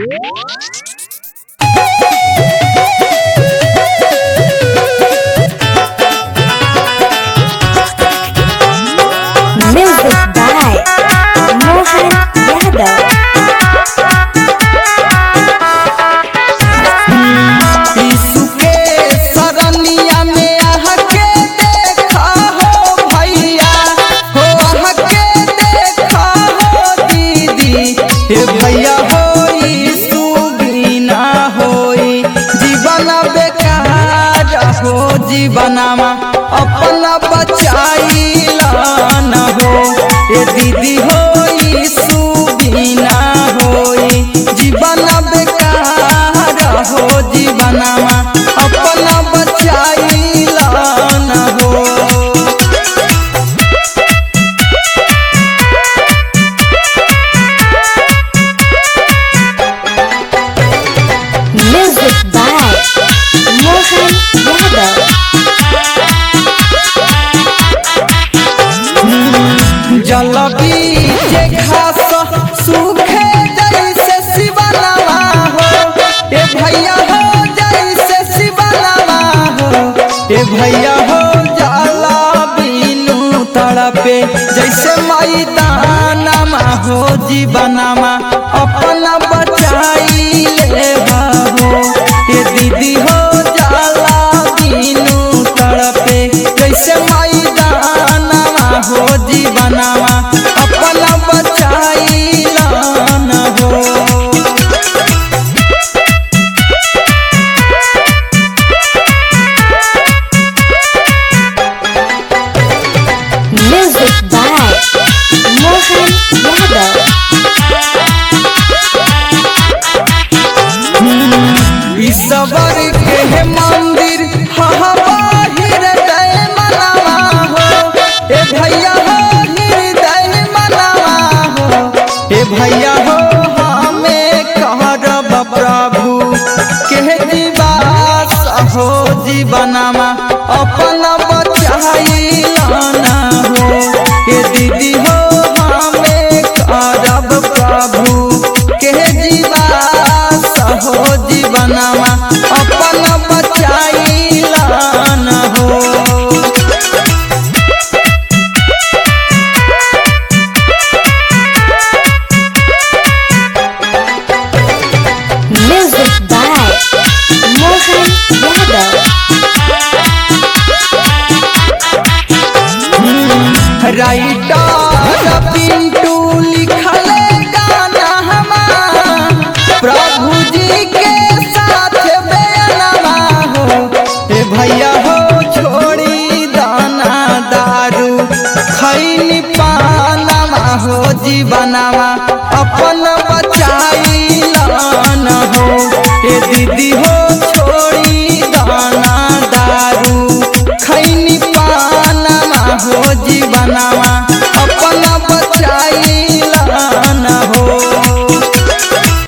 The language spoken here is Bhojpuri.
हे भैया होई सुगीना होई जीवन बेकार हो जीवनमा अपना बचाइला न हो। ए दीदी होई सुगीना होई जीवन बेकार हो जीवनमा अपना बचाइला न हो। जल बीचे घास सूखे जैसे शिवनवा हो ए भैया हो जैसे शिवनवा हो ए भैया हो जाला बिनु तड़पे जैसे मैदानमा हो जीवनमा अपना बचाइले हो। ए दीदी हो जाला बिनु तड़पे जैसे मैदानमा हो जीवनमा अपना बचाइला न हो। ईश्वर के मंदिर बाहिर दय मनवा हो ए भैया हो हृदय मनवा हो। ए भैया हो हमें करब प्रभु के दिवास हो जीवनमा अपना बचाइला न हो। ए दीदी हो हमें करब प्रभु के दिवास हो जीवनमा अपना बचाइला न हो। राइटर पिंटू लिखल गाना हमार प्रभु जी के साथ बेनवा हो। ए भैया हो छोड़ी दाना दारू खैनी पानवा हो जीवनमा अपन बचाइला न हो। ए दीदी